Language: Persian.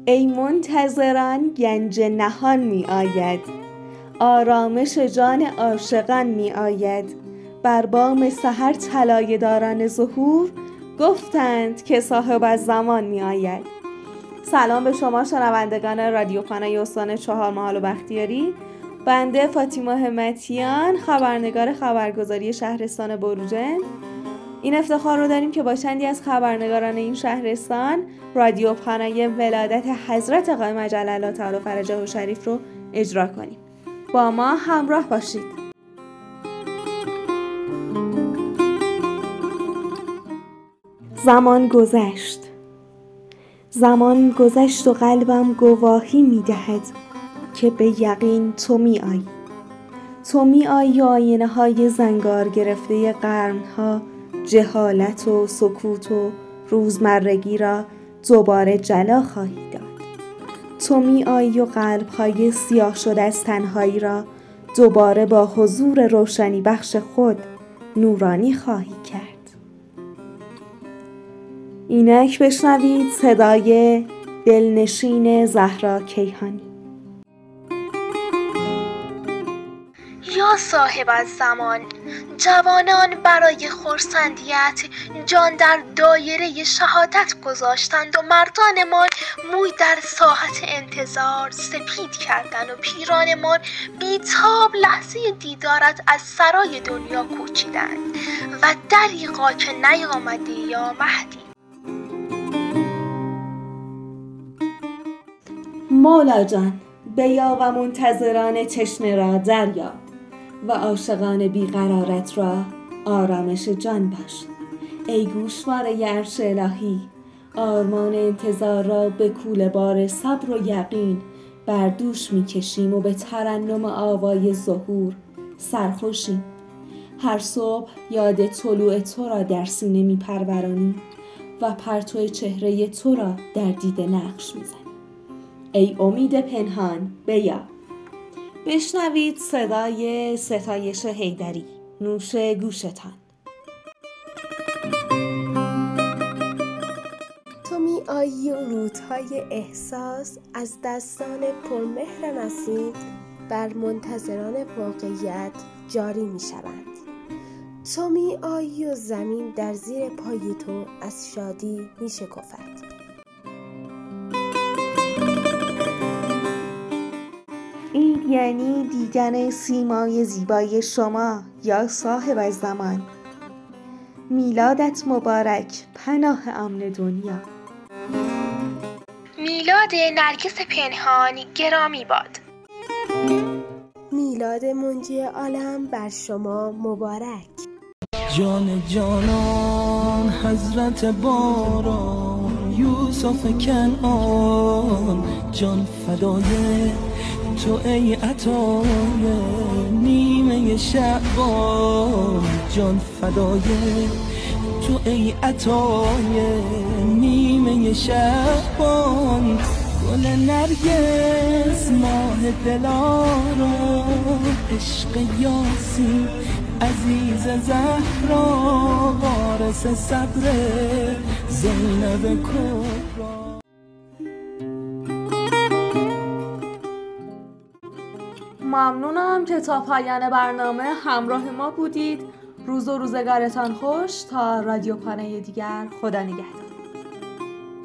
ای منتظران گنج نهان می آید، آرامش جان عاشقان می آید. بر بام سحر طلایه داران ظهور، گفتند که صاحب الزمان می آید. سلام به شما شنوندگان رادیو پانای استان چهارمحال و بختیاری. بنده فاطیما همتیان، خبرنگار خبرگزاری شهرستان بروجرد، این افتخار رو داریم که با چندی از خبرنگاران این شهرستان رادیو پانای ولادت حضرت قائم عجل الله تعالی فرجه و شریف رو اجرا کنیم. با ما همراه باشید. زمان گذشت و قلبم گواهی می‌دهد که به یقین تو می‌آیی. تو می‌آیی و آینه های زنگار گرفته قرن‌ها، جهالت و سکوت و روزمرگی را دوباره جلا خواهی داد. تو می‌آیی و قلب‌های سیاه شده از تنهایی را دوباره با حضور روشنی بخش خود نورانی خواهی کرد. اینک بشنوید صدای دلنشین زهرا کیهانی. یا صاحب الزمان، جوانان برای خرسندیت جان در دایره شهادت گذاشتند و مردانمان موی در ساحت انتظار سپید کردند و پیرانمان بیتاب لحظه دیدارت از سرای دنیا کوچیدند و دریغا که نیامدی یا مهدی. مولا جان، بیا و منتظران تشنه را دریا و عاشقان بیقرارت را آرامش جان بخش. ای گوشواره عرش الهی، آرمان انتظار را به کوله بار صبر و یقین بر دوش می‌کشیم و به ترنم آوای ظهور سرخوشیم. هر صبح یاد طلوع تو را در سینه می‌پرورانیم و پرتو چهره تو را در دیده نقش می‌زنیم. ای امید پنهان، بیا. بشنوید صدای ستایش حیدری. نوش گوشتان. تو می آیی و رودهای احساس از دستان پرمهر نسیم بر منتظران واقعیت جاری می شوند. تو می آیی و زمین در زیر پای تو از شادی می شکفد. این یعنی دیدن سیمای زیبای شما یا صاحب الزمان. میلادت مبارک، پناه امن دنیا. میلاد نرگس پنهان گرامی باد. میلاد منجی عالم بر شما مبارک. جان جانان حضرت باران یوسف کنعان، جان فدای تو ای عطای نیمه شعبان، جان فدای تو ای عطای نیمه شعبان. گل نرگس ماه دلارا عشق یاسین عزیز زهرا وارث صبر زینب کبرا. ممنونم که تا پایان برنامه همراه ما بودید. روز و روزگارتان خوش. تا رادیو پانای دیگر، خدا نگهدار.